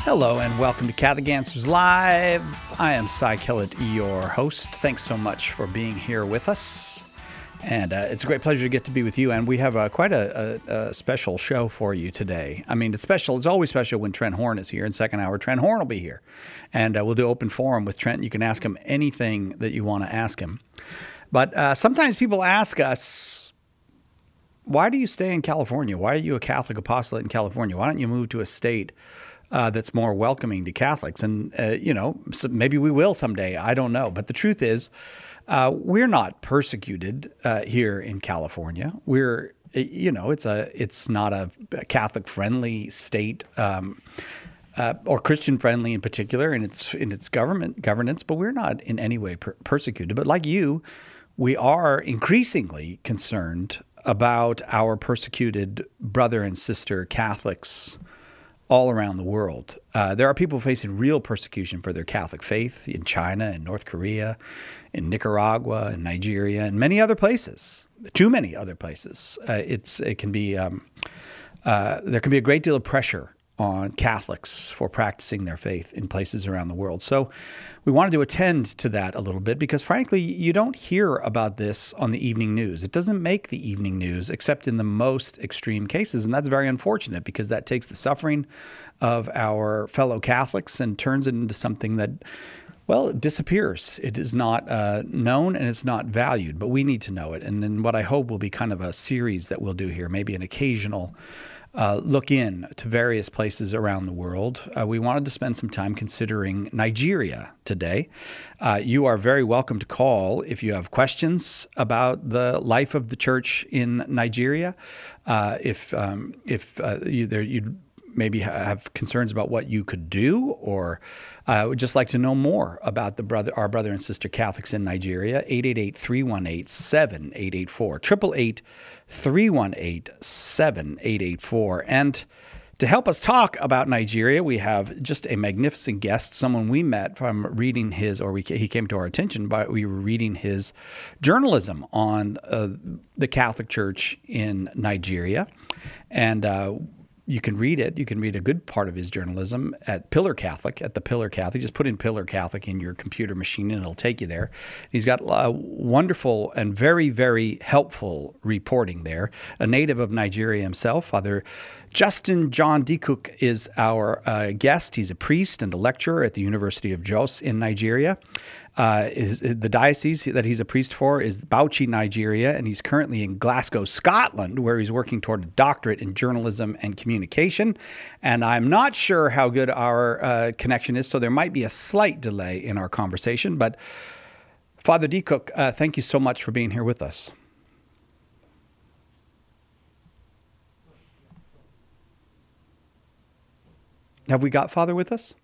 Hello and welcome to Catholic Answers Live. I am Cy Kellett, your host. Thanks so much for being here with us. And it's a great pleasure to get to be with you. And we have quite a special show for you today. I mean, it's special. It's always special when Trent Horn is here. In second hour, Trent Horn will be here. And we'll do open forum with Trent. You can ask him anything that you want to ask him. But sometimes people ask us, why do you stay in California? Why are you a Catholic apostolate in California? Why don't you move to a state that's more welcoming to Catholics? And, so maybe we will someday. I don't know. But the truth is, we're not persecuted here in California. We're, it's not a Catholic-friendly state or Christian-friendly in particular in its governance, but we're not in any way persecuted. But like you, we are increasingly concerned about our persecuted brother and sister Catholics all around the world. There are people facing real persecution for their Catholic faith in China and North Korea, in Nicaragua and Nigeria and many other places, too many other places. There can be a great deal of pressure on Catholics for practicing their faith in places around the world. So we wanted to attend to that a little bit because, frankly, you don't hear about this on the evening news. It doesn't make the evening news except in the most extreme cases, and that's very unfortunate because that takes the suffering of our fellow Catholics and turns it into something that, well, it disappears. It is not known and it's not valued, but we need to know it. And then what I hope will be kind of a series that we'll do here, maybe an occasional look in to various places around the world. We wanted to spend some time considering Nigeria today. You are very welcome to call if you have questions about the life of the church in Nigeria. If you maybe have concerns about what you could do, or would just like to know more about our brother and sister Catholics in Nigeria, 888-318-7884, 888-318-7884. And to help us talk about Nigeria, we have just a magnificent guest, someone we met from reading he came to our attention, but we were reading his journalism on the Catholic Church in Nigeria. And you can read it. You can read a good part of his journalism at the Pillar Catholic. Just put in Pillar Catholic in your computer machine and it'll take you there. He's got wonderful and very, very helpful reporting there. A native of Nigeria himself, Father Justin John Dikuk is our guest. He's a priest and a lecturer at the University of Jos in Nigeria. The diocese that he's a priest for is Bauchi, Nigeria, and he's currently in Glasgow, Scotland, where he's working toward a doctorate in journalism and communication. And I'm not sure how good our connection is, so there might be a slight delay in our conversation. But Father Dikuk, thank you so much for being here with us. Have we got Father with us?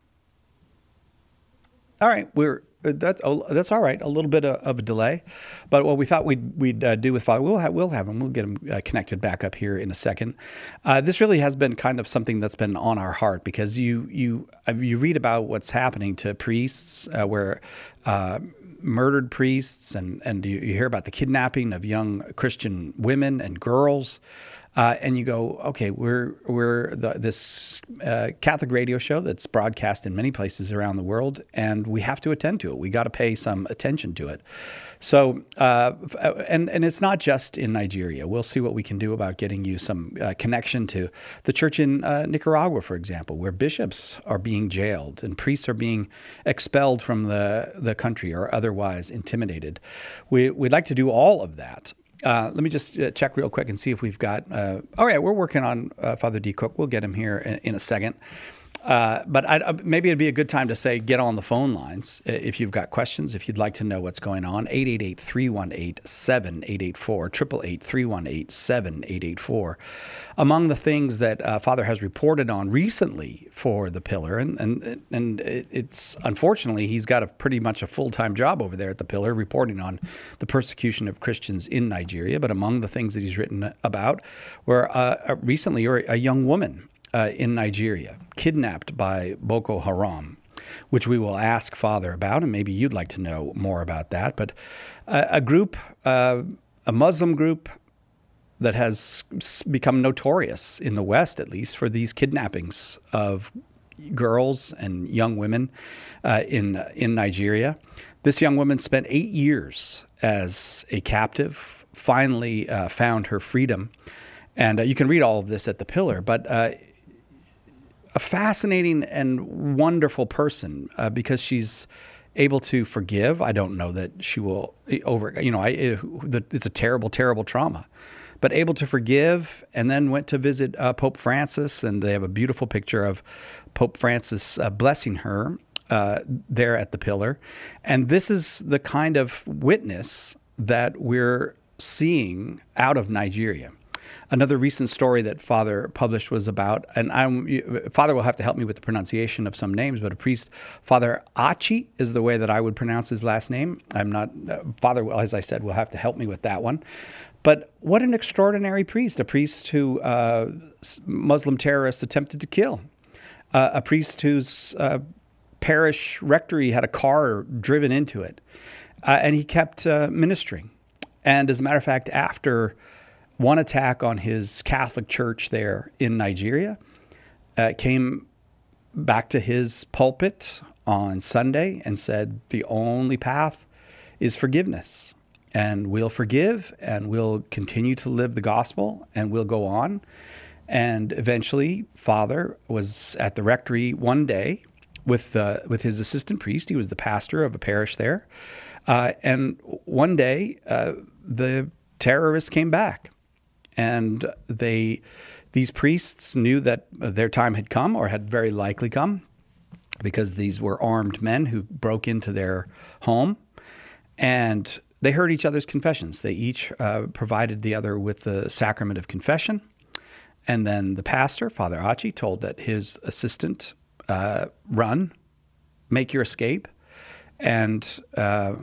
All right, that's all right. A little bit of a delay, but what we thought we'd do with Father, we'll have him. We'll get him connected back up here in a second. This really has been kind of something that's been on our heart because you read about what's happening to priests, where murdered priests, and you hear about the kidnapping of young Christian women and girls. And you go, okay, we're this Catholic radio show that's broadcast in many places around the world, and we have to attend to it. We got to pay some attention to it. So, and it's not just in Nigeria. We'll see what we can do about getting you some connection to the church in Nicaragua, for example, where bishops are being jailed and priests are being expelled from the country or otherwise intimidated. We'd like to do all of that. Let me just check real quick and see if we've got. All right, we're working on Father Dikuk. We'll get him here in a second. But maybe it'd be a good time to say get on the phone lines if you've got questions, if you'd like to know what's going on. 888-318-7884, 888-318-7884. Among the things that Father has reported on recently for the Pillar, and it's unfortunately he's got pretty much a full-time job over there at the Pillar reporting on the persecution of Christians in Nigeria. But among the things that he's written about were recently a young woman in Nigeria, kidnapped by Boko Haram, which we will ask Father about, and maybe you'd like to know more about that. But a Muslim group that has become notorious in the West, at least, for these kidnappings of girls and young women in Nigeria. This young woman spent 8 years as a captive, finally found her freedom. And you can read all of this at The Pillar, but a fascinating and wonderful person because she's able to forgive. I don't know that she will it's a terrible, terrible trauma, but able to forgive, and then went to visit Pope Francis, and they have a beautiful picture of Pope Francis blessing her there at the Pillar. And this is the kind of witness that we're seeing out of Nigeria. Another recent story that Father published was about, and Father will have to help me with the pronunciation of some names, but a priest, Father Achi is the way that I would pronounce his last name. I'm not, Father, as I said, will have to help me with that one. But what an extraordinary priest, a priest who Muslim terrorists attempted to kill, a priest whose parish rectory had a car driven into it, and he kept ministering. And as a matter of fact, after one attack on his Catholic church there in Nigeria, came back to his pulpit on Sunday and said, the only path is forgiveness. And we'll forgive, and we'll continue to live the gospel, and we'll go on. And eventually, Father was at the rectory one day with his assistant priest. He was the pastor of a parish there. And one day, the terrorists came back. And these priests knew that their time had come, or had very likely come, because these were armed men who broke into their home. And they heard each other's confessions. They each provided the other with the sacrament of confession. And then the pastor, Father Achi, told that his assistant, run, make your escape. And that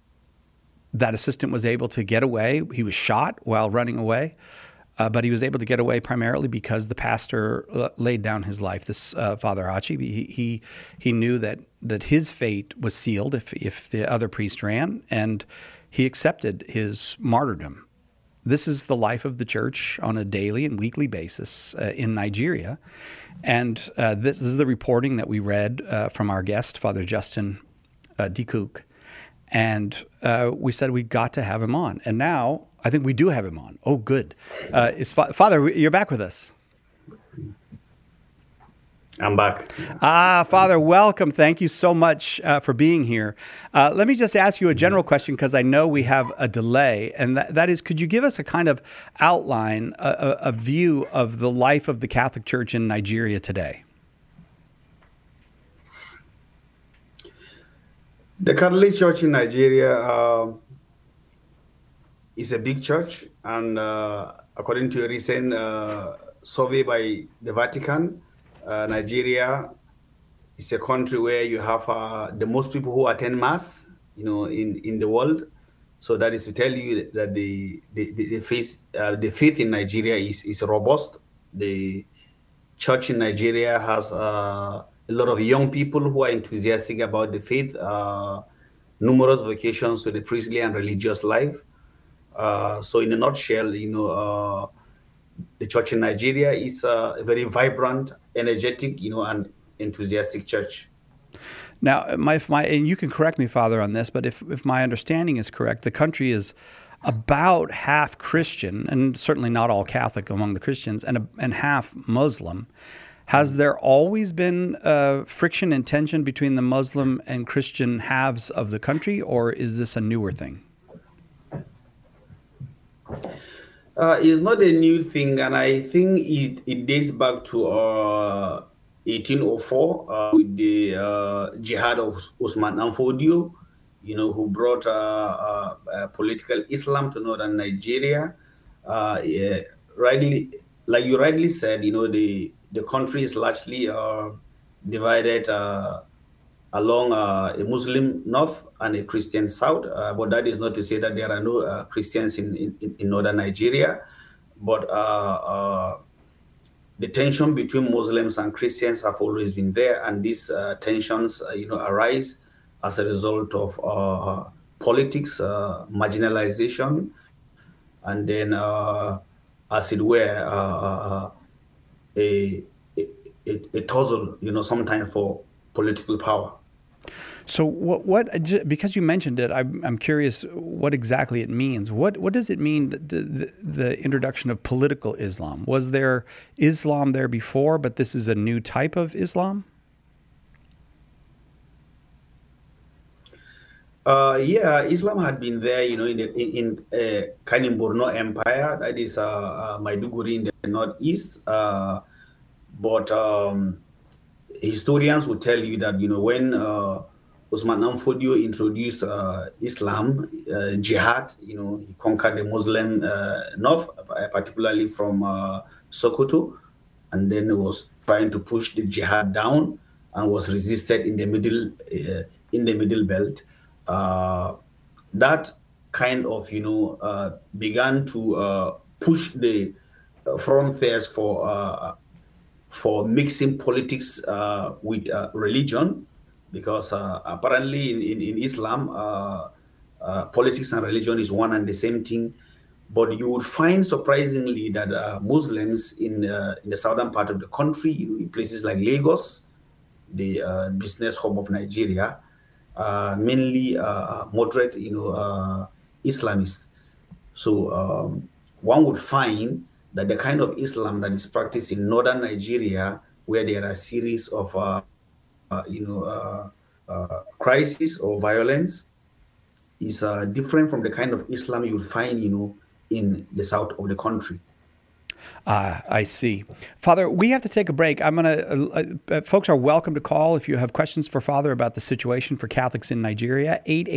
assistant was able to get away. He was shot while running away. But he was able to get away primarily because the pastor laid down his life. This Father Achi, he knew that his fate was sealed if the other priest ran, and he accepted his martyrdom. This is the life of the church on a daily and weekly basis in Nigeria. And this is the reporting that we read from our guest, Father Justin Dikuk. And we said we got to have him on. And now I think we do have him on. Oh, good. Father, you're back with us. I'm back. Father, welcome. Thank you so much for being here. Let me just ask you a general question, because I know we have a delay. And that is, could you give us a kind of outline, a view of the life of the Catholic Church in Nigeria today? The Catholic Church in Nigeria is a big church, and according to a recent survey by the Vatican, Nigeria is a country where you have the most people who attend Mass, in the world. So that is to tell you that the faith in Nigeria is robust. The church in Nigeria has a lot of young people who are enthusiastic about the faith, numerous vocations to the priestly and religious life. So in a nutshell, the church in Nigeria is a very vibrant, energetic, and enthusiastic church. Now, and you can correct me, Father, on this, but if my understanding is correct, the country is about half Christian, and certainly not all Catholic among the Christians, and half Muslim. Has there always been friction and tension between the Muslim and Christian halves of the country, or is this a newer thing? It's not a new thing, and I think it dates back to 1804 with the jihad of Usman Danfodio, who brought political Islam to northern Nigeria. Rightly, like you rightly said, the country is largely divided along a Muslim north and a Christian south. But that is not to say that there are no Christians in northern Nigeria. But the tension between Muslims and Christians have always been there, and these tensions, arise as a result of politics, marginalization, and then, as it were, a a tussle, sometimes for political power. So because you mentioned it, I'm curious what exactly it means. What does it mean, the introduction of political Islam? Was there Islam there before, but this is a new type of Islam? Islam had been there, in Kanem Borno Empire, that is Maiduguri in the northeast. But historians will tell you that, when Osman Amfodio introduced Islam, jihad, he conquered the Muslim north, particularly from Sokoto, and then was trying to push the jihad down and was resisted in the middle belt. That kind of, began to push the frontiers for mixing politics with religion, because apparently in Islam, politics and religion is one and the same thing. But you would find, surprisingly, that Muslims in the southern part of the country, in places like Lagos, the business hub of Nigeria, mainly moderate, Islamists. So one would find that the kind of Islam that is practiced in northern Nigeria, where there are a series of, crisis or violence, is different from the kind of Islam you would find, in the south of the country. I see. Father, we have to take a break. I'm going to, folks are welcome to call if you have questions for Father about the situation for Catholics in Nigeria,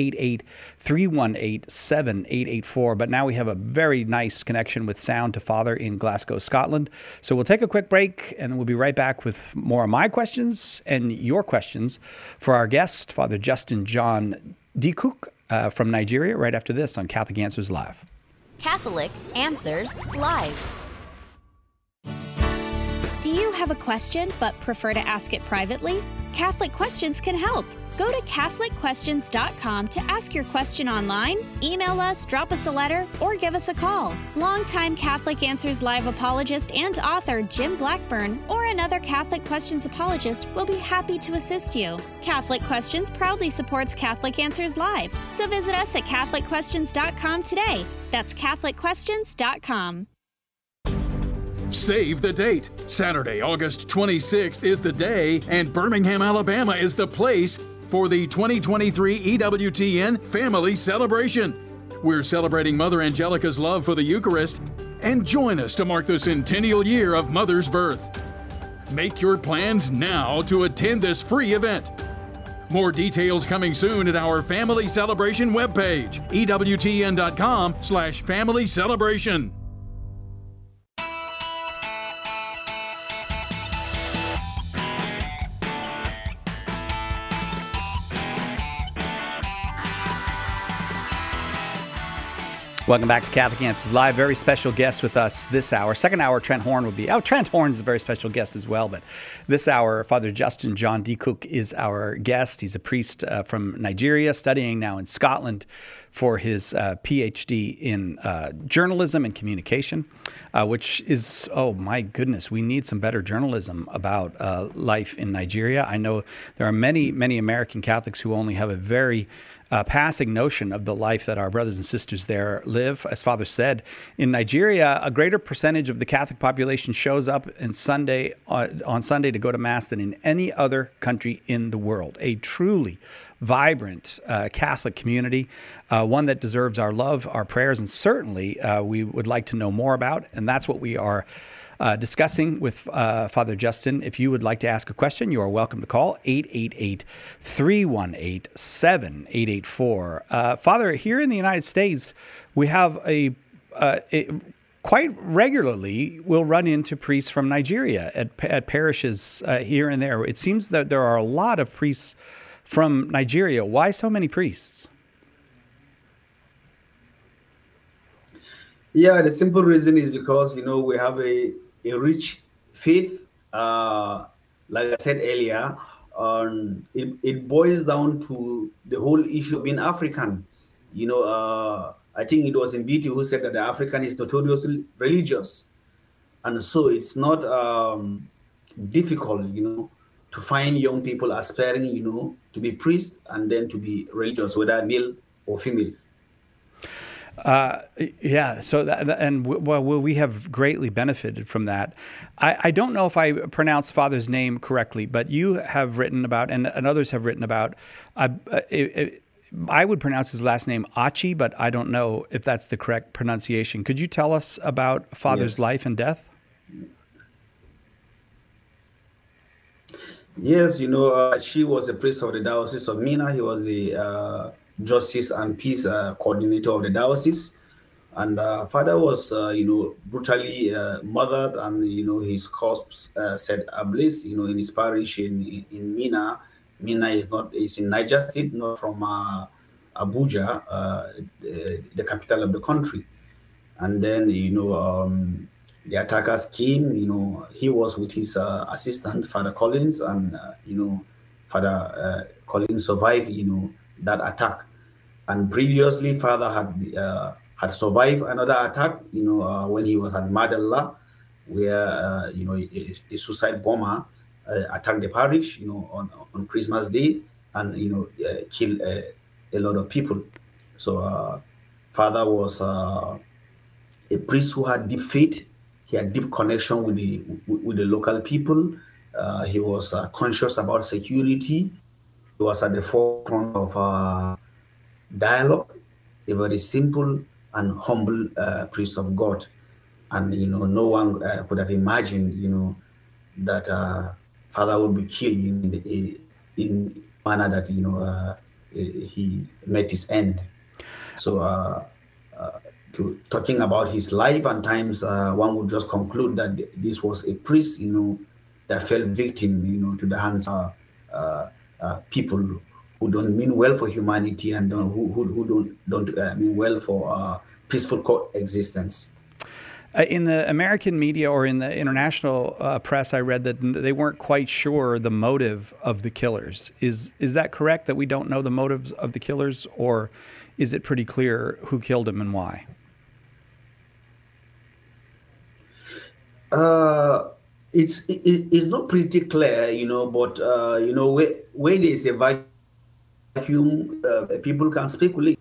888-318-7884. But now we have a very nice connection with sound to Father in Glasgow, Scotland. So we'll take a quick break and then we'll be right back with more of my questions and your questions for our guest, Father Justin John Dikuk from Nigeria, right after this on Catholic Answers Live. Catholic Answers Live. Do you have a question but prefer to ask it privately? Catholic Questions can help. Go to CatholicQuestions.com to ask your question online, email us, drop us a letter, or give us a call. Longtime Catholic Answers Live apologist and author Jim Blackburn or another Catholic Questions apologist will be happy to assist you. Catholic Questions proudly supports Catholic Answers Live, so visit us at CatholicQuestions.com today. That's CatholicQuestions.com. Save the date. Saturday, August 26th is the day, and Birmingham, Alabama is the place for the 2023 EWTN Family Celebration. We're celebrating Mother Angelica's love for the Eucharist, and join us to mark the centennial year of Mother's birth. Make your plans now to attend this free event. More details coming soon at our Family Celebration webpage, EWTN.com/Family Celebration. Welcome back to Catholic Answers Live. Very special guest with us this hour. Second hour, Trent Horn will be. Trent Horn is a very special guest as well. But this hour, Father Justin John Dikuk is our guest. He's a priest from Nigeria, studying now in Scotland for his PhD in journalism and communication, which is, oh my goodness, we need some better journalism about life in Nigeria. I know there are many, many American Catholics who only have a very passing notion of the life that our brothers and sisters there live. As Father said, in Nigeria, a greater percentage of the Catholic population shows up on Sunday to go to Mass than in any other country in the world. A truly vibrant Catholic community, one that deserves our love, our prayers, and certainly we would like to know more about. And that's what we are discussing with Father Justin. If you would like to ask a question, you are welcome to call 888-318-7884. Father, here in the United States, we have quite regularly we'll run into priests from Nigeria at parishes here and there. It seems that there are a lot of priests from Nigeria. Why so many priests? Yeah, the simple reason is because, we have a rich faith. Like I said earlier, it boils down to the whole issue of being African. I think it was Mbiti who said that the African is notoriously religious. And so it's not difficult, to find young people aspiring, to be priests and then to be religious, whether male or female. Yeah. So we have greatly benefited from that. I don't know if I pronounced Father's name correctly, but you have written about, and others have written about. I would pronounce his last name Achi, but I don't know if that's the correct pronunciation. Could you tell us about Father's life and death? Yes, she was a priest of the Diocese of Mina. He was the Justice and Peace coordinator of the diocese. And Father was, brutally murdered, and, his corpse set ablaze, in his parish in Mina. Mina is in Niger State, not from Abuja, the capital of the country. And then, the attackers came, he was with his assistant, Father Collins, and, Father Collins survived, that attack. And previously, Father had survived another attack, when he was at Madalla, where, a suicide bomber attacked the parish, on Christmas Day, and, killed a lot of people. So Father was a priest who had deep faith. He had deep connection with the local people. He was conscious about security. He was at the forefront of dialogue, a very simple and humble priest of God. And, no one could have imagined, that Father would be killed in manner that, he met his end. So talking about his life, and times one would just conclude that this was a priest, that fell victim, to the hands of people who don't mean well for humanity, and who don't mean well for peaceful coexistence. In the American media or in the international press, I read that they weren't quite sure the motive of the killers. Is that correct, that we don't know the motives of the killers, or is it pretty clear who killed him and why? It's not pretty clear, but when there's a vacuum, people can speculate.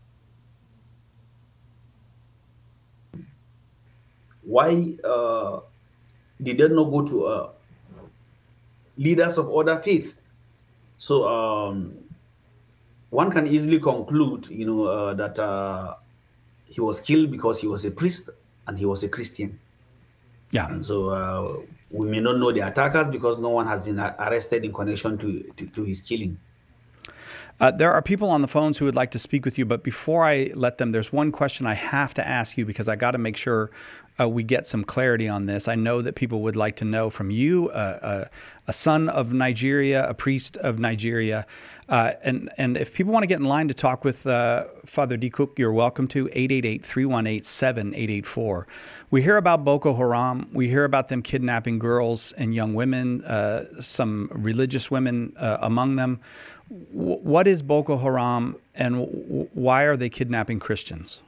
Why did they not go to leaders of other faith? So one can easily conclude, that he was killed because he was a priest and he was a Christian. Yeah. And so we may not know the attackers because no one has been arrested in connection to his killing. There are people on the phones who would like to speak with you, but before I let them, there's one question I have to ask you because I got to make sure we get some clarity on this. I know that people would like to know from you, a son of Nigeria, a priest of Nigeria, and if people want to get in line to talk with Father D. Cook, you're welcome to 888-318-7884. We hear about Boko Haram. We hear about them kidnapping girls and young women, some religious women among them. What is Boko Haram, and why are they kidnapping Christians?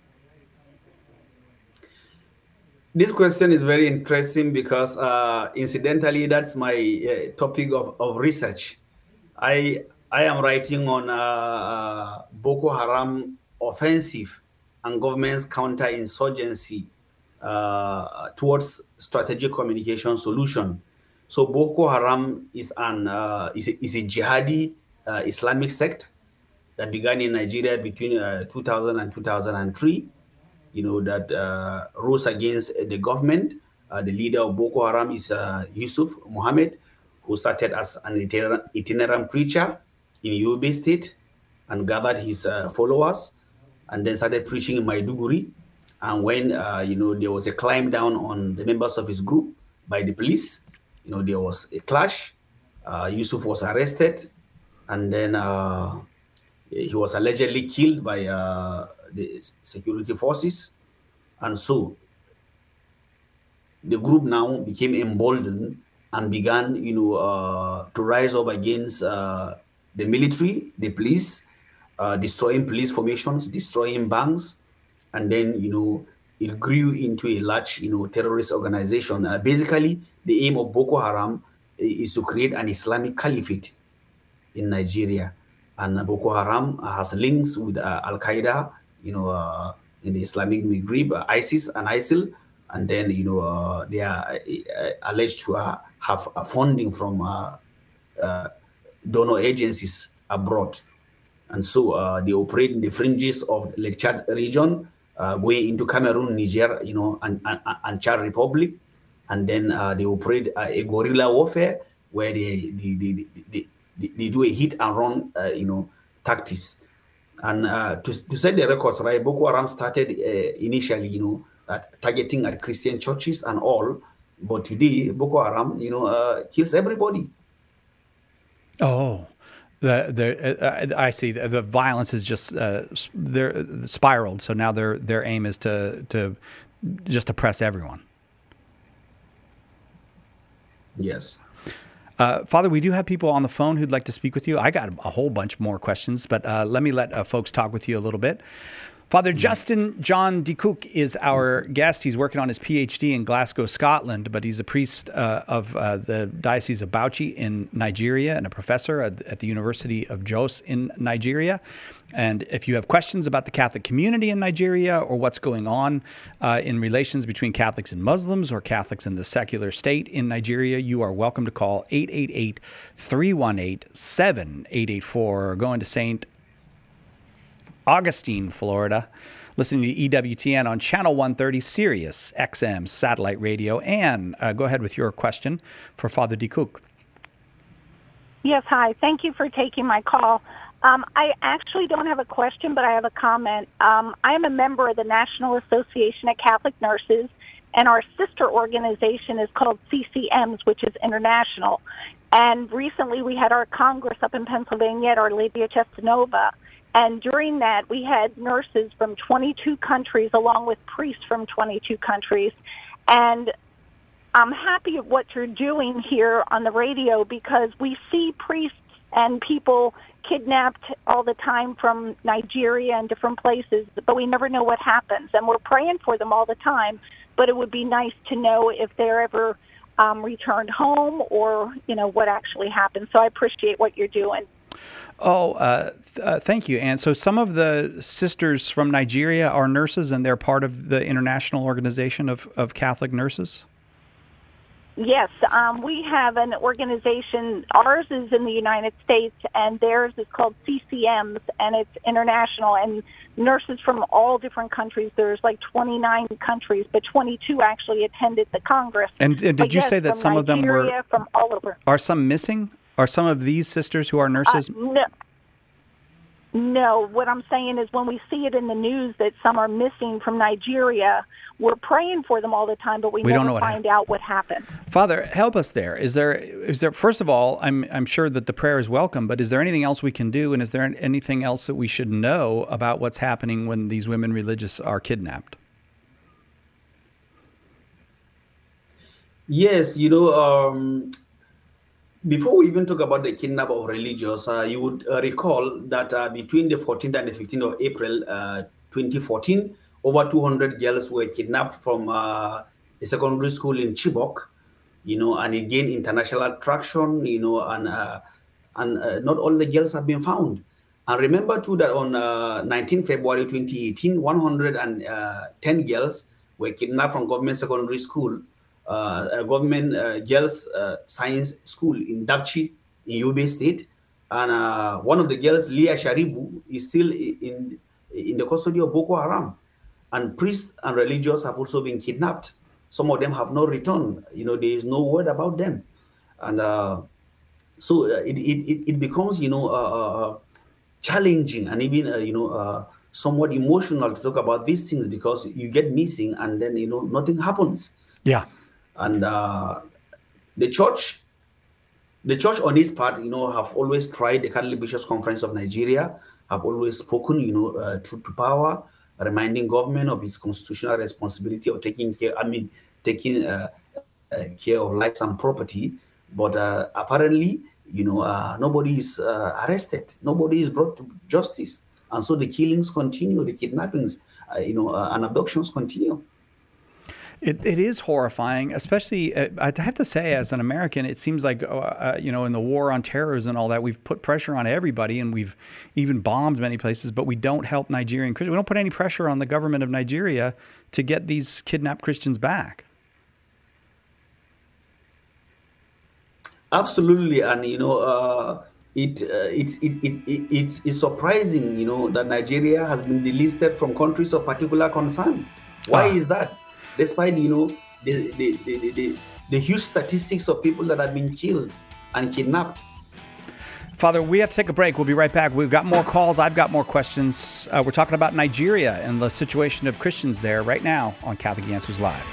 This question is very interesting because, incidentally, that's my topic of research. I am writing on Boko Haram offensive and government's counterinsurgency towards strategic communication solution. So Boko Haram is a jihadi Islamic sect that began in Nigeria between 2000 and 2003. That rose against the government. The leader of Boko Haram is Yusuf Muhammad, who started as an itinerant preacher in Yobe State and gathered his followers, and then started preaching in Maiduguri. And when there was a climb down on the members of his group by the police, there was a clash. Yusuf was arrested, and then he was allegedly killed by the security forces. And so the group now became emboldened and began, to rise up against the military, the police, destroying police formations, destroying banks, and then, it grew into a large, terrorist organization. Basically, the aim of Boko Haram is to create an Islamic caliphate in Nigeria. And Boko Haram has links with Al Qaeda, in the Islamic Maghreb, ISIS and ISIL, and then they are alleged to have funding from donor agencies abroad, and so they operate in the fringes of Lake Chad region, going into Cameroon, Niger, and Chad Republic, and then they operate a guerrilla warfare where they do a hit and run, tactics. And to set the records right, Boko Haram started initially, targeting at Christian churches and all, but today Boko Haram, kills everybody. Oh, I see. The violence is just they're spiraled. So now their aim is to just oppress everyone. Yes. Father, we do have people on the phone who'd like to speak with you. I got a whole bunch more questions, but let me let folks talk with you a little bit. Father Justin John DeCook is our guest. He's working on his PhD in Glasgow, Scotland, but he's a priest of the Diocese of Bauchi in Nigeria and a professor at the University of Jos in Nigeria. And if you have questions about the Catholic community in Nigeria or what's going on in relations between Catholics and Muslims or Catholics in the secular state in Nigeria, you are welcome to call 888-318-7884 or go into St. Augustine, Florida, listening to EWTN on Channel 130, Sirius XM satellite radio. And go ahead with your question for Father DeCook. Yes, hi. Thank you for taking my call. I actually don't have a question, but I have a comment. I am a member of the National Association of Catholic Nurses, and our sister organization is called CCMs, which is international. And recently we had our Congress up in Pennsylvania at Our Lady of Chestanova. And during that, we had nurses from 22 countries along with priests from 22 countries. And I'm happy of what you're doing here on the radio because we see priests and people kidnapped all the time from Nigeria and different places, but we never know what happens. And we're praying for them all the time, but it would be nice to know if they're ever returned home or, what actually happened. So I appreciate what you're doing. Oh, thank you. And so some of the sisters from Nigeria are nurses, and they're part of the International Organization of Catholic Nurses? Yes, we have an organization. Ours is in the United States, and theirs is called CCMs, and it's international. And nurses from all different countries. There's like 29 countries, but 22 actually attended the Congress. And did you say that some of them were from all over? Are some missing? Are some of these sisters who are nurses? No. What I'm saying is when we see it in the news that some are missing from Nigeria, we're praying for them all the time, but we never find out what happened. Father, help us there. Is there? First of all, I'm sure that the prayer is welcome, but is there anything else we can do, and is there anything else that we should know about what's happening when these women religious are kidnapped? Yes, before we even talk about the kidnap of religious, you would recall that between the 14th and the 15th of April 2014, over 200 girls were kidnapped from a secondary school in Chibok, and it gained international traction, and not all the girls have been found. And remember, too, that on 19 February 2018, 110 girls were kidnapped from government secondary school, a government girls' science school in Dapchi in Yobe State. And one of the girls, Leah Sharibu, is still in the custody of Boko Haram. And priests and religious have also been kidnapped. Some of them have not returned. There is no word about them. And so it becomes, challenging and even, somewhat emotional to talk about these things because you get missing and then, nothing happens. Yeah. And the church on its part, have always tried. The Catholic Bishops' Conference of Nigeria have always spoken, truth to power, reminding government of its constitutional responsibility of taking care of lives and property. But apparently, nobody is arrested. Nobody is brought to justice. And so the killings continue, the kidnappings, and abductions continue. It is horrifying, especially, I have to say, as an American, it seems like, in the war on terrorism and all that, we've put pressure on everybody, and we've even bombed many places, but we don't help Nigerian Christians. We don't put any pressure on the government of Nigeria to get these kidnapped Christians back. Absolutely, and it's surprising, that Nigeria has been delisted from countries of particular concern. Why is that? Despite the huge statistics of people that have been killed and kidnapped. Father, we have to take a break. We'll be right back. We've got more calls. I've got more questions. We're talking about Nigeria and the situation of Christians there right now on Catholic Answers Live.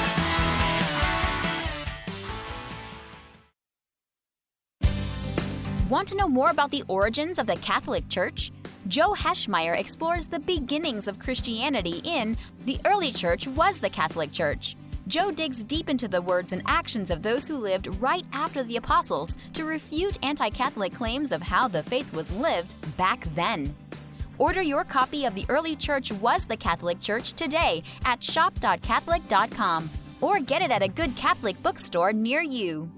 Want to know more about the origins of the Catholic Church? Joe Heschmeyer explores the beginnings of Christianity in The Early Church Was the Catholic Church. Joe digs deep into the words and actions of those who lived right after the apostles to refute anti-Catholic claims of how the faith was lived back then. Order your copy of The Early Church Was the Catholic Church today at shop.catholic.com or get it at a good Catholic bookstore near you.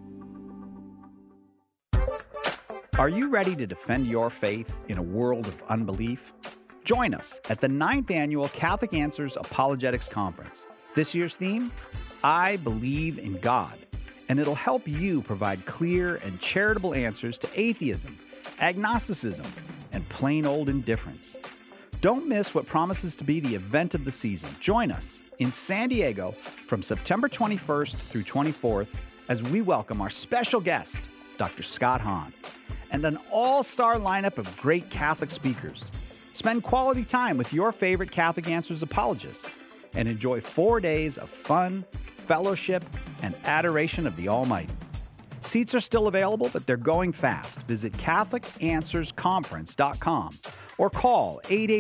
Are you ready to defend your faith in a world of unbelief? Join us at the 9th Annual Catholic Answers Apologetics Conference. This year's theme, I Believe in God, and it'll help you provide clear and charitable answers to atheism, agnosticism, and plain old indifference. Don't miss what promises to be the event of the season. Join us in San Diego from September 21st through 24th as we welcome our special guest, Dr. Scott Hahn, and an all-star lineup of great Catholic speakers. Spend quality time with your favorite Catholic Answers apologists and enjoy 4 days of fun, fellowship, and adoration of the Almighty. Seats are still available, but they're going fast. Visit CatholicAnswersConference.com or call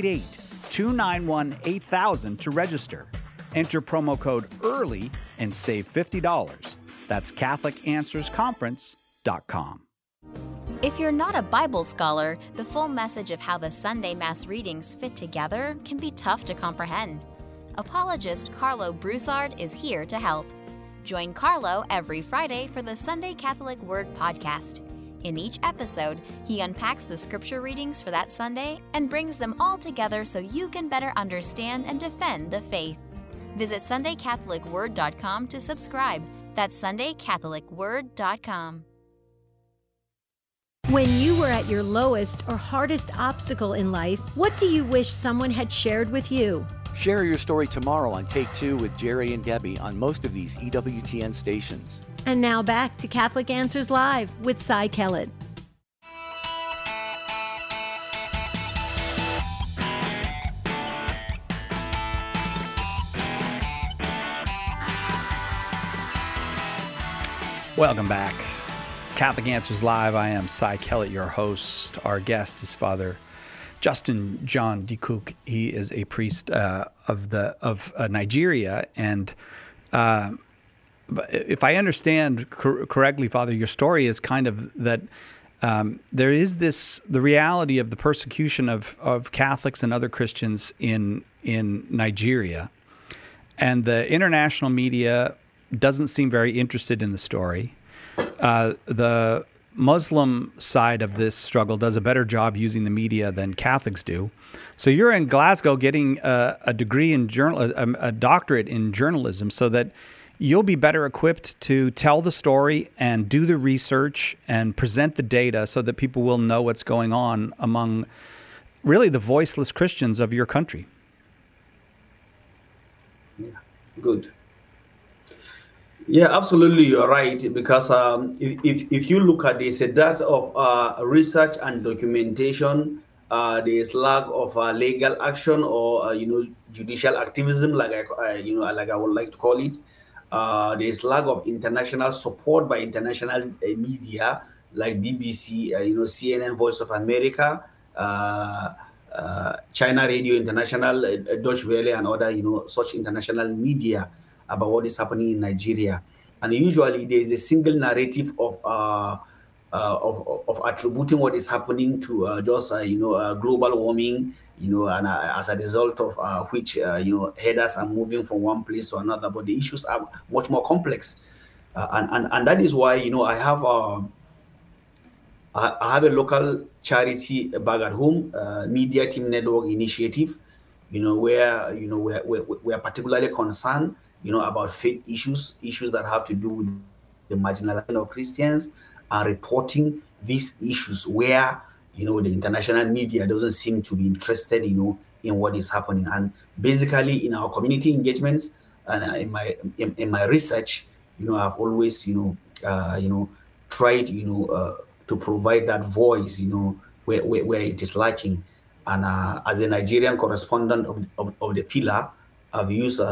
888-291-8000 to register. Enter promo code EARLY and save $50. That's CatholicAnswersConference.com. If you're not a Bible scholar, the full message of how the Sunday Mass readings fit together can be tough to comprehend. Apologist Carlo Broussard is here to help. Join Carlo every Friday for the Sunday Catholic Word podcast. In each episode, he unpacks the scripture readings for that Sunday and brings them all together so you can better understand and defend the faith. Visit SundayCatholicWord.com to subscribe. That's SundayCatholicWord.com. When you were at your lowest or hardest obstacle in life, what do you wish someone had shared with you? Share your story tomorrow on Take Two with Jerry and Debbie on most of these EWTN stations. And now back to Catholic Answers Live with Cy Kellett. Welcome back. Catholic Answers Live. I am Cy Kellett, your host. Our guest is Father Justin John Dikuk. He is a priest of Nigeria, and if I understand correctly, Father, your story is kind of that there is the reality of the persecution of Catholics and other Christians in Nigeria, and the international media doesn't seem very interested in the story. The Muslim side of this struggle does a better job using the media than Catholics do. So you're in Glasgow getting a degree in a doctorate in journalism, so that you'll be better equipped to tell the story and do the research and present the data so that people will know what's going on among really the voiceless Christians of your country. Yeah, good. Yeah, absolutely, you're right. Because if you look at this, that of research and documentation, there is lack of legal action or judicial activism, like I would like to call it. There is lack of international support by international media like BBC, CNN, Voice of America, China Radio International, Deutsche Welle, and other such international media about what is happening in Nigeria. And usually there is a single narrative of of attributing what is happening to just global warming, and as a result of which headers are moving from one place to another. But the issues are much more complex, and that is why I have a local charity back at home, Media Team Network Initiative, where we're particularly concerned, about faith issues that have to do with the marginalization of Christians, and reporting these issues where, the international media doesn't seem to be interested, in what is happening. And basically, in our community engagements and in my research, I've always, tried, to provide that voice, where it is lacking. And as a Nigerian correspondent of the Pillar, I've used,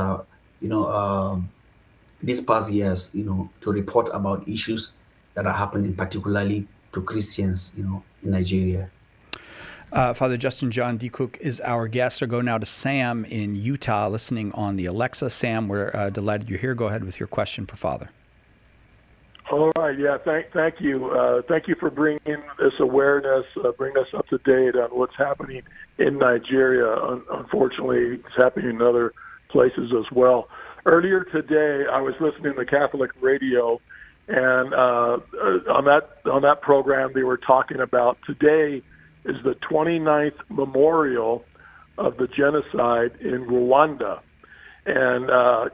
these past years, to report about issues that are happening, particularly to Christians, in Nigeria. Father Justin John D. Cook is our guest. I'll go now to Sam in Utah, listening on the Alexa. Sam, we're delighted you're here. Go ahead with your question for Father. All right. Yeah. Thank you. Thank you for bringing this awareness, bring us up to date on what's happening in Nigeria. Unfortunately, it's happening in other places as well. Earlier today, I was listening to Catholic radio, and on that program, they were talking about today is the 29th memorial of the genocide in Rwanda, and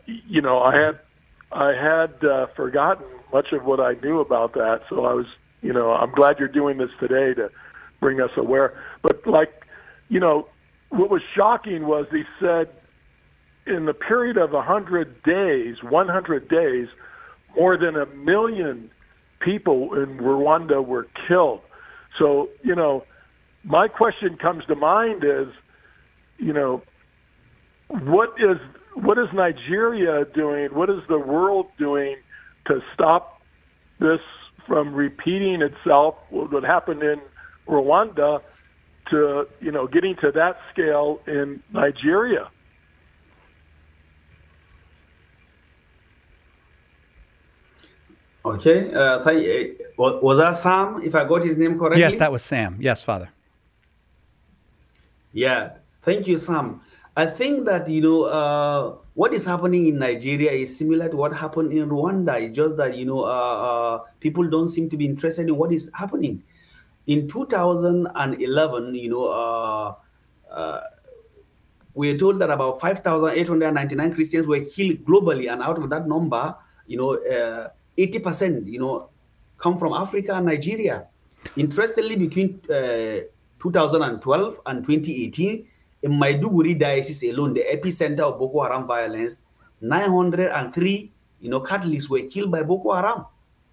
I had forgotten much of what I knew about that. So I was, I'm glad you're doing this today to bring us aware. But what was shocking was he said in the period of 100 days, more than 1 million people in Rwanda were killed. So, my question comes to mind is, what is Nigeria doing? What is the world doing to stop this from repeating itself, what happened in Rwanda, to, getting to that scale in Nigeria? Okay. Was that Sam, if I got his name correctly? Yes, that was Sam. Yes, Father. Yeah. Thank you, Sam. I think that, what is happening in Nigeria is similar to what happened in Rwanda. It's just that, people don't seem to be interested in what is happening. In 2011, we are told that about 5,899 Christians were killed globally. And out of that number, 80%, come from Africa and Nigeria. Interestingly, between 2012 and 2018, in Maiduguri diocese alone, the epicenter of Boko Haram violence, 903, Catholics were killed by Boko Haram.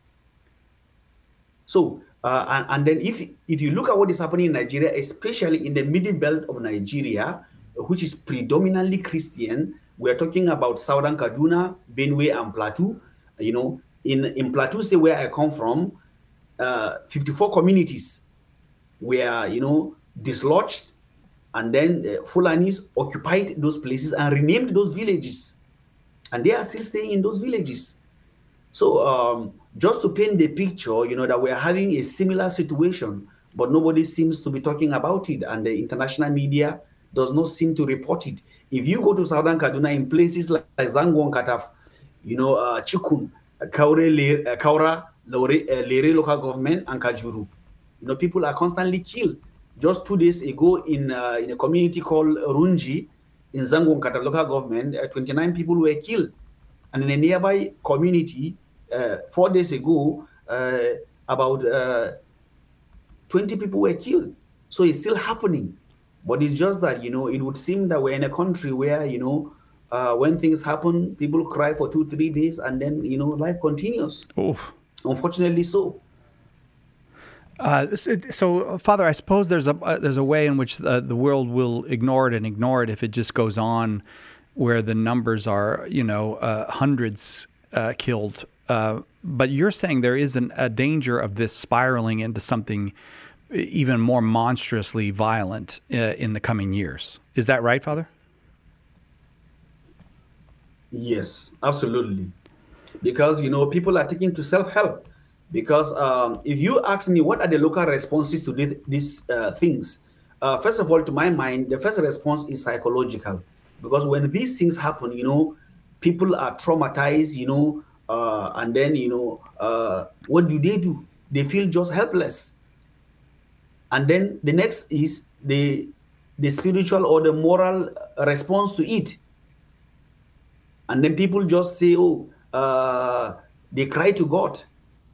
So, and then if you look at what is happening in Nigeria, especially in the middle belt of Nigeria, which is predominantly Christian, we are talking about Southern Kaduna, Benue, and Plateau. In Plateau State, where I come from, 54 communities were, dislodged, and then Fulanis occupied those places and renamed those villages. And they are still staying in those villages. So just to paint the picture, that we're having a similar situation, but nobody seems to be talking about it. And the international media does not seem to report it. If you go to Southern Kaduna, in places like Zangon Kataf, Chikun, Kaura, Lere local government, and Kajuru, people are constantly killed. Just 2 days ago, in a community called Runji, in Zangon Kataf local government, 29 people were killed. And in a nearby community, 4 days ago, about 20 people were killed. So it's still happening. But it's just that, it would seem that we're in a country where, when things happen, people cry for 2-3 days, and then, life continues. Oof. Unfortunately so. So, Father, I suppose there's a way in which the world will ignore it if it just goes on, where the numbers are, hundreds killed. But you're saying there is a danger of this spiraling into something even more monstrously violent in the coming years. Is that right, Father? Yes, absolutely. Because, people are taking to self-help. Because if you ask me what are the local responses to these things, first of all, to my mind, the first response is psychological. Because when these things happen, people are traumatized, and then, what do? They feel just helpless. And then the next is the spiritual or the moral response to it. And then people just say, they cry to God.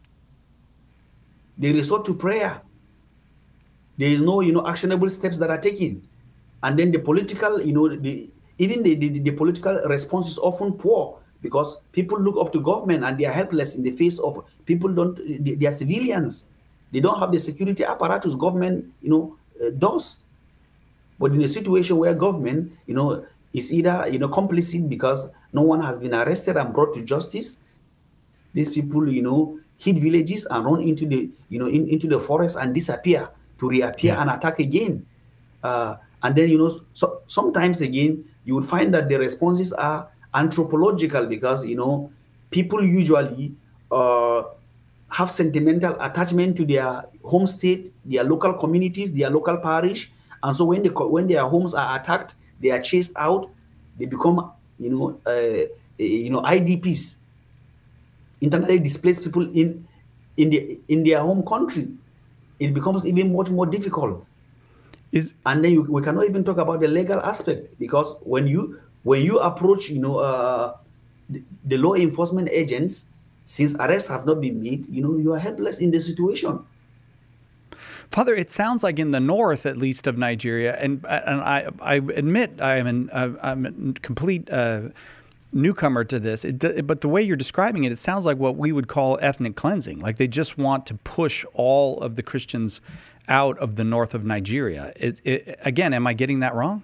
They resort to prayer. There is no, actionable steps that are taken. And then the political, the political response is often poor because people look up to government and they are helpless in the face of people they are civilians. They don't have the security apparatus government, does. But in a situation where government, is either, complicit because no one has been arrested and brought to justice, these people, hit villages and run into the, into the forest and disappear to reappear and attack again. And then, so sometimes again, you would find that the responses are anthropological because, people usually have sentimental attachment to their home state, their local communities, their local parish. And so when their homes are attacked, they are chased out, they become, IDPs, internally displaced people in their home country. It becomes even much more difficult. And then we cannot even talk about the legal aspect because when you approach, the law enforcement agents, since arrests have not been made, you are helpless in the situation. Father, it sounds like in the north, at least, of Nigeria, and I admit I'm a complete newcomer to this, but the way you're describing it, it sounds like what we would call ethnic cleansing. Like they just want to push all of the Christians out of the north of Nigeria. Again, am I getting that wrong?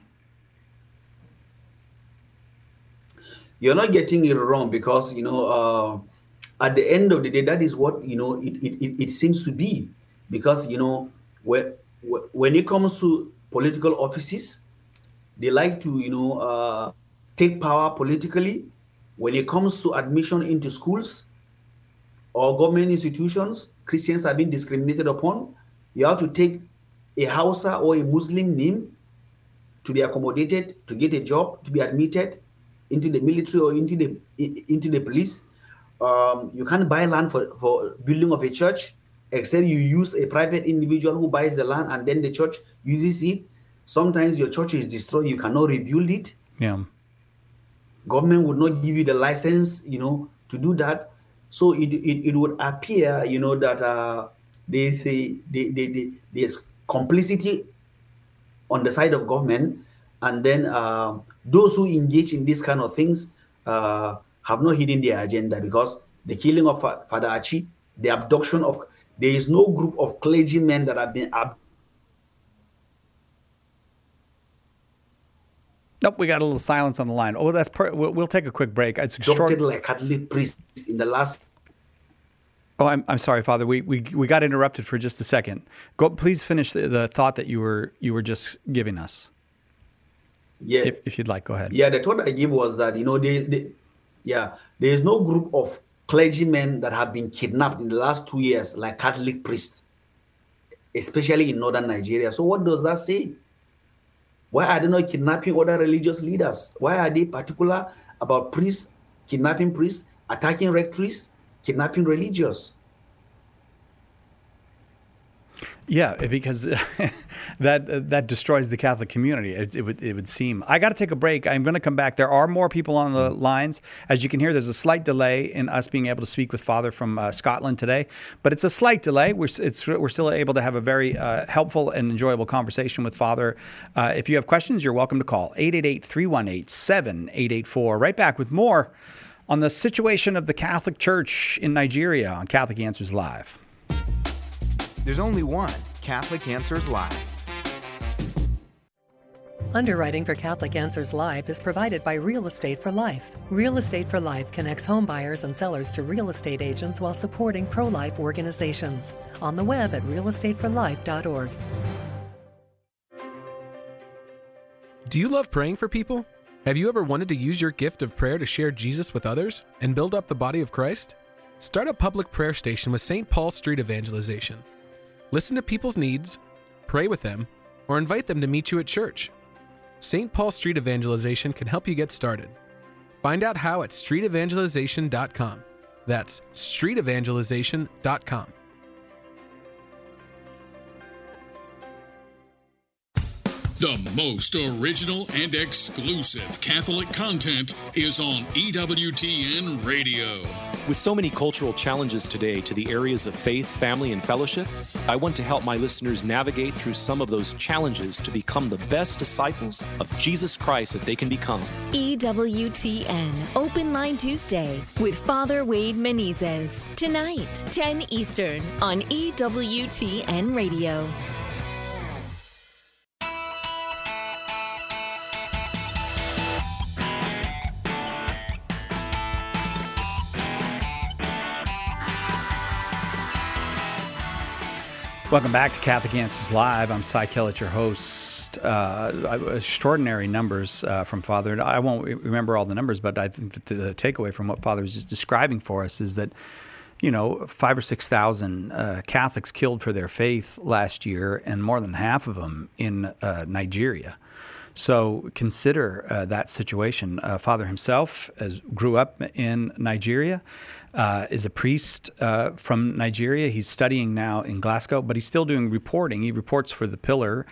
You're not getting it wrong because, at the end of the day, that is what, it seems to be. Because, when it comes to political offices, they like to, take power politically. When it comes to admission into schools or government institutions, Christians are being discriminated upon. You have to take a Hausa or a Muslim name to be accommodated, to get a job, to be admitted into the military or into the police. You can't buy land for building of a church, except you use a private individual who buys the land and then the church uses it. Sometimes your church is destroyed, you cannot rebuild it. Yeah. Government would not give you the license, to do that. So it would appear, that there's complicity on the side of government, and then those who engage in these kind of things have not hidden their agenda, because the killing of Father Achi, the abduction of, there is no group of clergymen that have been Nope, we got a little silence on the line. Oh, we'll take a quick break. It's abducted like Catholic priests in the last. Oh, I'm sorry, Father. We got interrupted for just a second. Please finish the thought that you were just giving us. Yeah, if you'd like, go ahead. Yeah, the thought I gave was that there is no group of clergymen that have been kidnapped in the last 2 years like Catholic priests, especially in northern Nigeria. So what does that say? Why are they not kidnapping other religious leaders? Why are they particular about priests, kidnapping priests, attacking rectories, kidnapping religious? Yeah, because that destroys the Catholic community. It would seem. I got to take a break. I'm going to come back. There are more people on the lines. As you can hear, there's a slight delay in us being able to speak with Father from Scotland today, but it's a slight delay. We're still able to have a very helpful and enjoyable conversation with Father. If you have questions, you're welcome to call 888-318-7884. Right back with more on the situation of the Catholic Church in Nigeria on Catholic Answers Live. There's only one Catholic Answers Live. Underwriting for Catholic Answers Live is provided by Real Estate for Life. Real Estate for Life connects home buyers and sellers to real estate agents while supporting pro-life organizations. On the web at realestateforlife.org. Do you love praying for people? Have you ever wanted to use your gift of prayer to share Jesus with others and build up the body of Christ? Start a public prayer station with St. Paul Street Evangelization. Listen to people's needs, pray with them, or invite them to meet you at church. St. Paul Street Evangelization can help you get started. Find out how at streetevangelization.com. That's streetevangelization.com. The most original and exclusive Catholic content is on EWTN Radio. With so many cultural challenges today to the areas of faith, family, and fellowship, I want to help my listeners navigate through some of those challenges to become the best disciples of Jesus Christ that they can become. EWTN Open Line Tuesday with Father Wade Menezes. Tonight, 10 Eastern on EWTN Radio. Welcome back to Catholic Answers Live. I'm Cy Kellett, your host. Extraordinary numbers from Father. I won't remember all the numbers, but I think that the takeaway from what Father was just describing for us is that, 5,000 or 6,000 Catholics killed for their faith last year, and more than half of them in Nigeria. So consider that situation. Father himself grew up in Nigeria, is a priest from Nigeria. He's studying now in Glasgow, but he's still doing reporting. He reports for the Pillar.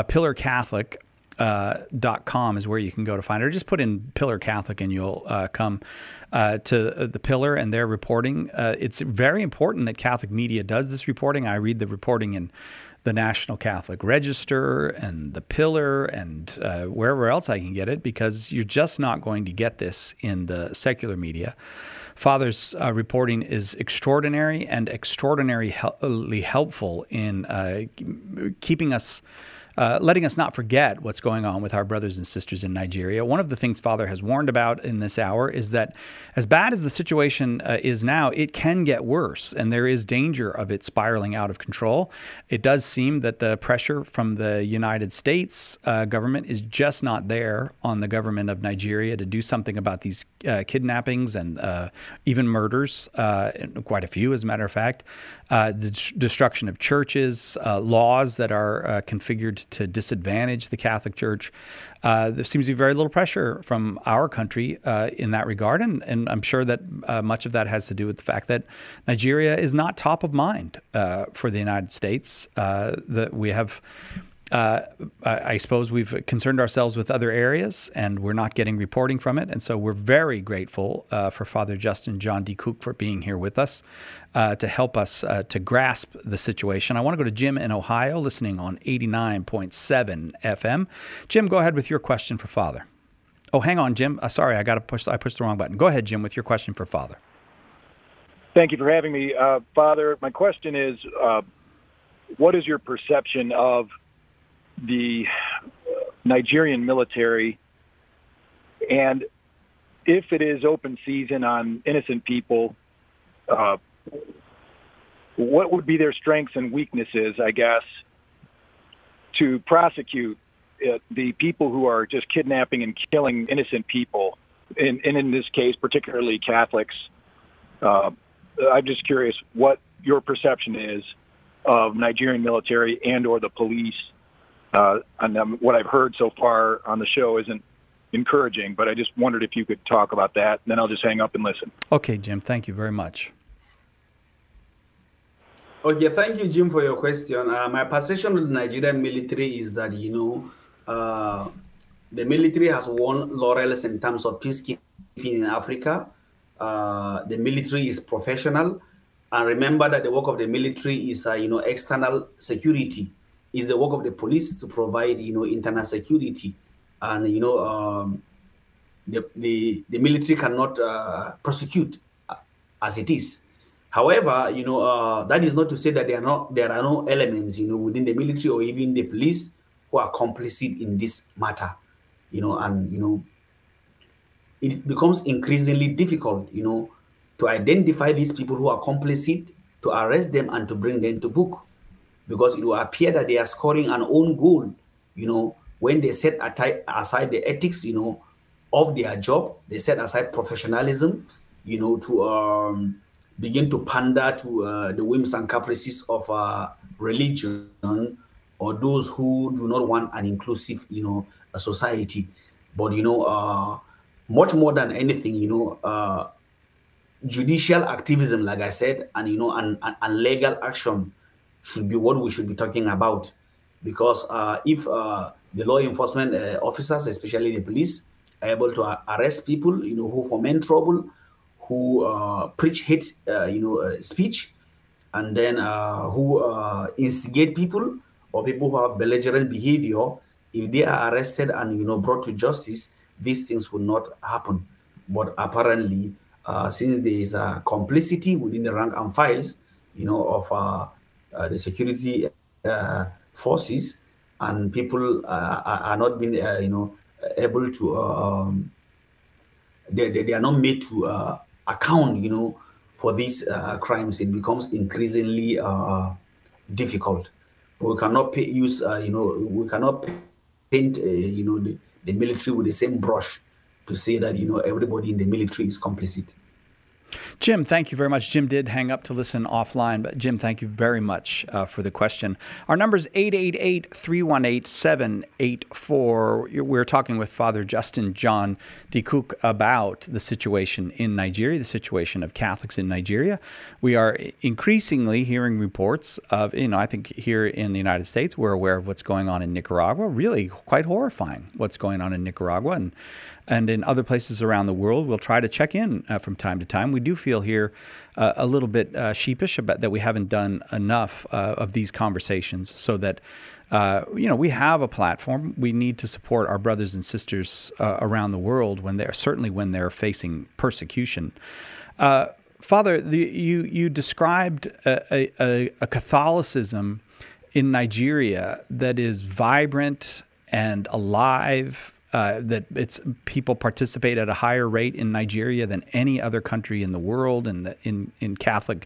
PillarCatholic.com is where you can go to find it. Or just put in Pillar Catholic and you'll come to the Pillar and their reporting. It's very important that Catholic media does this reporting. I read the reporting in the National Catholic Register and the Pillar and wherever else I can get it, because you're just not going to get this in the secular media. Father's reporting is extraordinary and extraordinarily helpful in keeping us, letting us not forget what's going on with our brothers and sisters in Nigeria. One of the things Father has warned about in this hour is that as bad as the situation is now, it can get worse, and there is danger of it spiraling out of control. It does seem that the pressure from the United States government is just not there on the government of Nigeria to do something about these kidnappings and even murders, quite a few, as a matter of fact. The destruction of churches, laws that are configured to disadvantage the Catholic Church. There seems to be very little pressure from our country in that regard, and I'm sure that much of that has to do with the fact that Nigeria is not top of mind for the United States. That we have. I suppose we've concerned ourselves with other areas, and we're not getting reporting from it. And so we're very grateful for Father Justin John D. Cook for being here with us to help us to grasp the situation. I want to go to Jim in Ohio, listening on 89.7 FM. Jim, go ahead with your question for Father. Oh, hang on, Jim. Sorry, I pushed the wrong button. Go ahead, Jim, with your question for Father. Thank you for having me, Father. My question is, what is your perception of the Nigerian military, and if it is open season on innocent people, what would be their strengths and weaknesses, I guess, to prosecute the people who are just kidnapping and killing innocent people, and in this case, particularly Catholics? I'm just curious what your perception is of Nigerian military and or the police. And what I've heard so far on the show isn't encouraging, but I just wondered if you could talk about that, and then I'll just hang up and listen. Okay, Jim, thank you very much. Okay, thank you, Jim, for your question. My perception of the Nigerian military is that, the military has won laurels in terms of peacekeeping in Africa. The military is professional. And remember that the work of the military is, external security. It's the work of the police to provide, internal security. And, the military cannot prosecute as it is. However, that is not to say that there are no elements, within the military or even the police who are complicit in this matter, it becomes increasingly difficult, to identify these people who are complicit, to arrest them and to bring them to book, because it will appear that they are scoring an own goal, when they set aside the ethics, of their job, they set aside professionalism, to begin to pander to the whims and caprices of religion, or those who do not want an inclusive, a society. But much more than anything, judicial activism, like I said, and and legal action should be what we should be talking about. Because if the law enforcement officers, especially the police, are able to arrest people, who foment trouble, who preach hate, speech, and then who instigate people, or people who have belligerent behavior, if they are arrested and brought to justice, these things will not happen. But apparently, since there is a complicity within the rank and files, of the security forces, and people are not being, able to, they are not made to account, for these crimes, it becomes increasingly difficult. We cannot we cannot paint, the military with the same brush to say that, everybody in the military is complicit. Jim, thank you very much. Jim did hang up to listen offline, but Jim, thank you very much for the question. Our number is 888-318-784. We're talking with Father Justin John Dikuk about the situation in Nigeria, the situation of Catholics in Nigeria. We are increasingly hearing reports of, I think here in the United States, we're aware of what's going on in Nicaragua, really quite horrifying what's going on in Nicaragua. And in other places around the world, we'll try to check in from time to time. We do feel here a little bit sheepish about that we haven't done enough of these conversations, so that we have a platform. We need to support our brothers and sisters around the world when they're facing persecution. Father, you described a Catholicism in Nigeria that is vibrant and alive. That people participate at a higher rate in Nigeria than any other country in the world, and in Catholic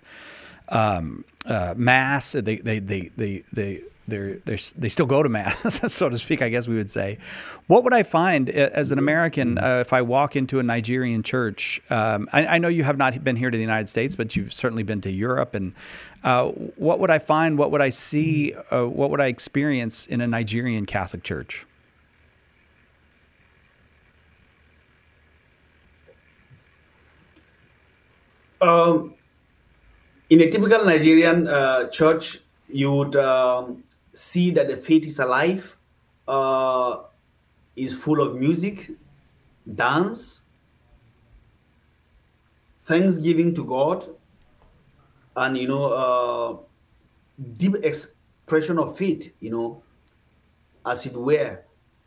mass, they still go to mass, so to speak, I guess we would say. What would I find as an American if I walk into a Nigerian church? I know you have not been here to the United States, but you've certainly been to Europe. And what would I find? What would I see? What would I experience in a Nigerian Catholic church? In a typical Nigerian church, you would see that the faith is alive, is full of music, dance, thanksgiving to God, and deep expression of faith, as it were,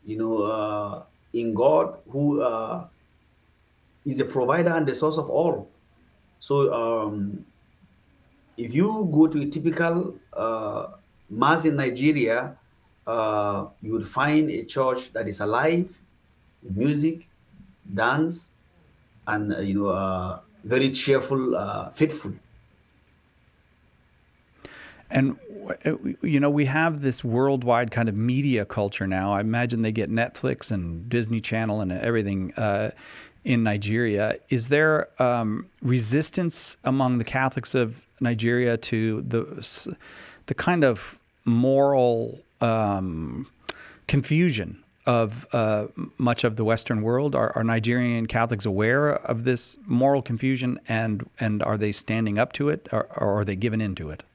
in God, who is the provider and the source of all. So if you go to a typical mass in Nigeria, you would find a church that is alive, with music, dance, and very cheerful, faithful. And we have this worldwide kind of media culture now. I imagine they get Netflix and Disney Channel and everything in Nigeria. Is there resistance among the Catholics of Nigeria to the kind of moral confusion of much of the Western world? Are Nigerian Catholics aware of this moral confusion, and are they standing up to it, or are they given into it?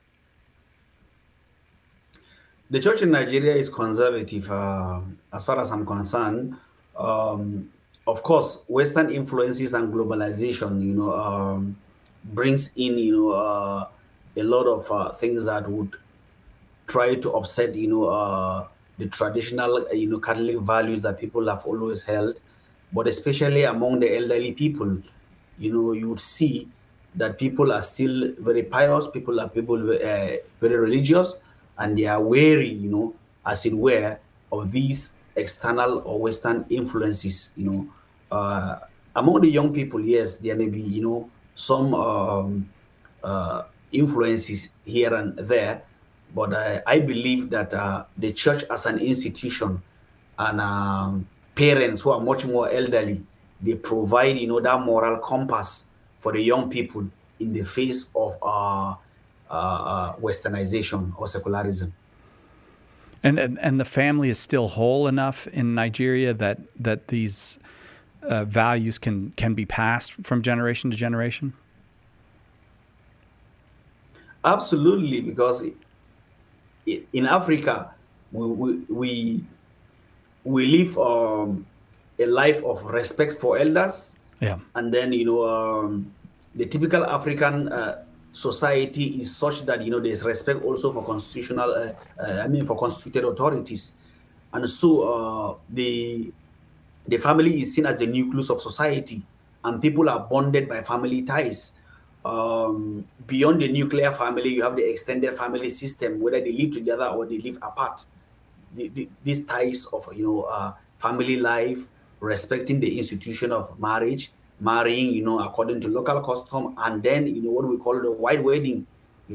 The church in Nigeria is conservative, as far as I'm concerned. Of course, Western influences and globalization, brings in, a lot of things that would try to upset, the traditional, Catholic values that people have always held. But especially among the elderly people, you would see that people are still very pious. People are very religious, and they are wary, as it were, of these external or Western influences. Among the young people, yes, there may be, some influences here and there, but I believe that the church as an institution and parents who are much more elderly, they provide, that moral compass for the young people in the face of westernization or secularism. And the family is still whole enough in Nigeria that these values can be passed from generation to generation? Absolutely, because in Africa, we live a life of respect for elders. Yeah. And then, the typical African society is such that, there's respect also for for constituted authorities. And so the family is seen as the nucleus of society, and people are bonded by family ties. Beyond the nuclear family, you have the extended family system, whether they live together or they live apart. These ties of family life, respecting the institution of marriage, marrying according to local custom, and then what we call the white wedding,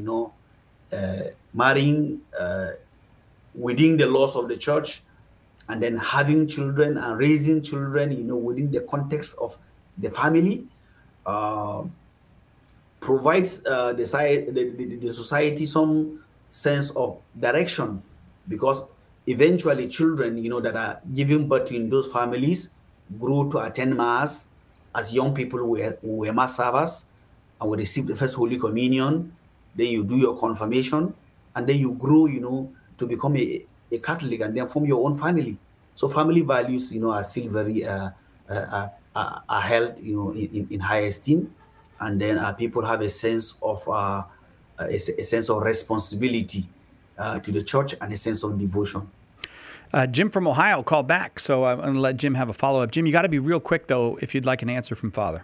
marrying within the laws of the church, and then having children and raising children within the context of the family. Provides the society some sense of direction, because eventually children that are giving birth to in those families grow to attend mass. As young people, we were mass servers, and we receive the first Holy Communion. Then you do your confirmation, and then you grow to become a Catholic, and then form your own family. So family values are still very are held in high esteem. And then people have a sense of responsibility to the church and a sense of devotion. Jim from Ohio called back, so I'm going to let Jim have a follow-up. Jim, you got to be real quick, though, if you'd like an answer from Father.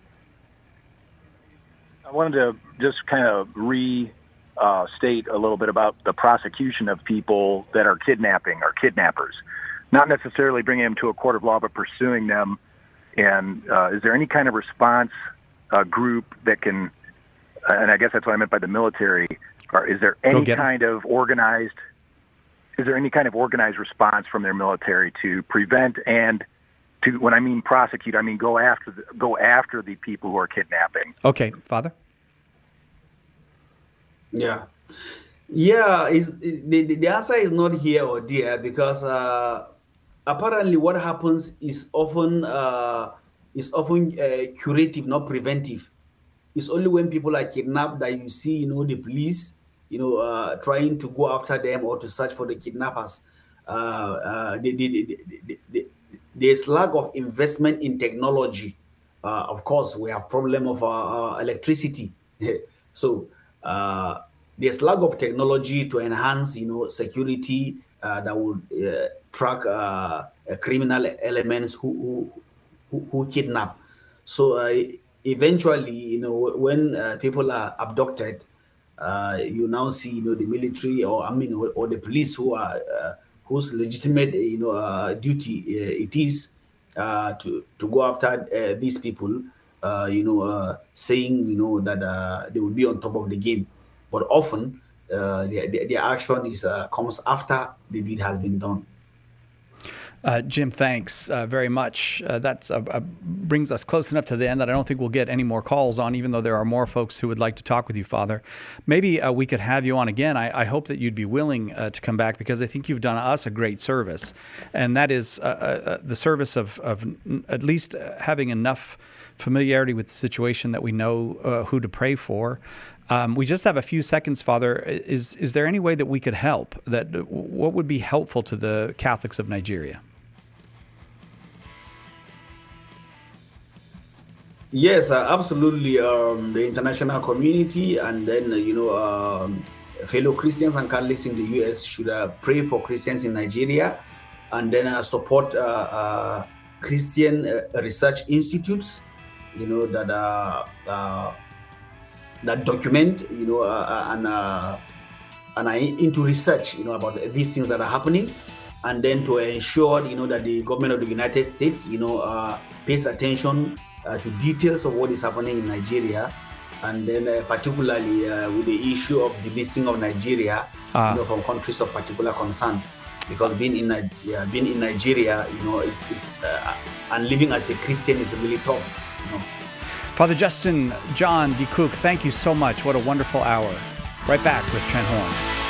I wanted to just kind of restate a little bit about the prosecution of people that are kidnapping or kidnappers. Not necessarily bringing them to a court of law, but pursuing them. And is there any kind of response group that can, and I guess that's what I meant by the military, or is there any kind of organized response from their military to prevent and to, when I mean prosecute, I mean go after the people who are kidnapping? Okay, Father. Yeah. The answer is not here or there, because apparently what happens is often curative, not preventive. It's only when people are kidnapped that you see, the police, trying to go after them or to search for the kidnappers. There's lack of investment in technology. Of course, we have problem of electricity. So there's lack of technology to enhance, security that would track criminal elements who kidnap. So eventually, when people are abducted, you now see, the military or the police who are whose legitimate duty it is to go after these people, saying that they will be on top of the game, but often their action is comes after the deed has been done. Jim, thanks very much. That brings us close enough to the end that I don't think we'll get any more calls on, even though there are more folks who would like to talk with you, Father. Maybe we could have you on again. I hope that you'd be willing to come back, because I think you've done us a great service, and that is the service of at least having enough familiarity with the situation that we know who to pray for. We just have a few seconds, Father. Is there any way that we could help? What would be helpful to the Catholics of Nigeria? Yes, absolutely. The international community, and then fellow Christians and Catholics in the U.S. should pray for Christians in Nigeria, and then support Christian research institutes, that document, and are into research, about these things that are happening, and then to ensure, that the government of the United States, pays attention to details of what is happening in Nigeria, and then particularly with the issue of the listing of Nigeria, from countries of particular concern, because being in Nigeria, and living as a Christian is really tough. Father Justin John D. Cook, thank you so much. What a wonderful hour. Right back with Trent Horn.